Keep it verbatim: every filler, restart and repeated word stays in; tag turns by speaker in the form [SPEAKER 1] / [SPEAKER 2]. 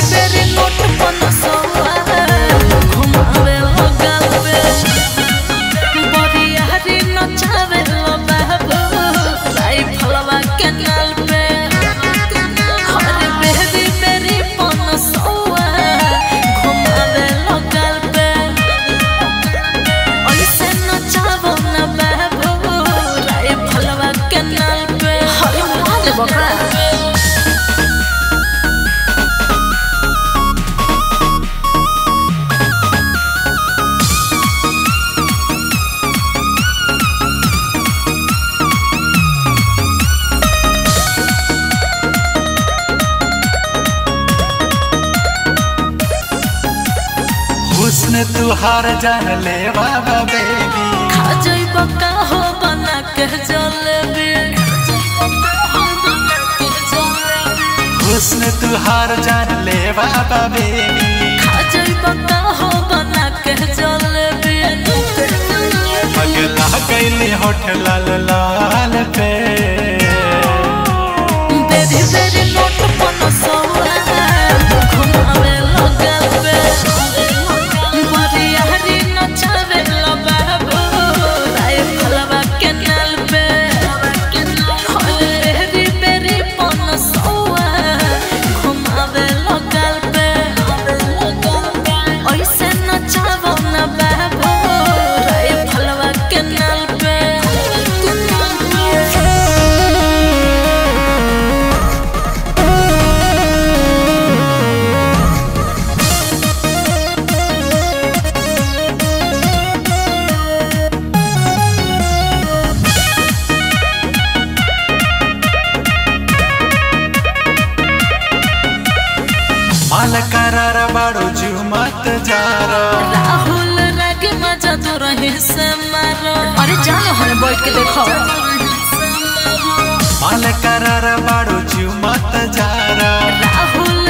[SPEAKER 1] बेरी नोट पनसवा घुमावे हो गाल पे बरियारी नचावे लो बाबू राइफलवा के नाल पे हर बेरी बेरी पनसवा घुमावे लो गाल पे ऐसे नचावो ना बाबू राइफलवा के नाल पे हर माल बकरा
[SPEAKER 2] हुस्न तुहार जान ले बाबा बेबी
[SPEAKER 1] खा जइबा का हो बना के जलेबी
[SPEAKER 2] हुस्न तुहार जान ले बाबा बेबी
[SPEAKER 1] खा जइबा का हो बना के जलेबी
[SPEAKER 2] पगला गईली होठ लाल लाल पे
[SPEAKER 1] बेरी बेरी नोट पनसवा घुमावे लो गाल पे बरियारी नचावे लो बाबू राइफलवा के नाल पे बेरी बेरी पनसवा घुमावे लो गाल पे ऐसे नचावो ना बाबू राइफलवा के नाल पे
[SPEAKER 2] माल करार बाड़ो जू मत जारा
[SPEAKER 1] राहुल राग मजा तो रहे से मारो अरे जानो हमें बैठ के देखो
[SPEAKER 2] माल करार बाड़ो जू मत जारा
[SPEAKER 1] राहुल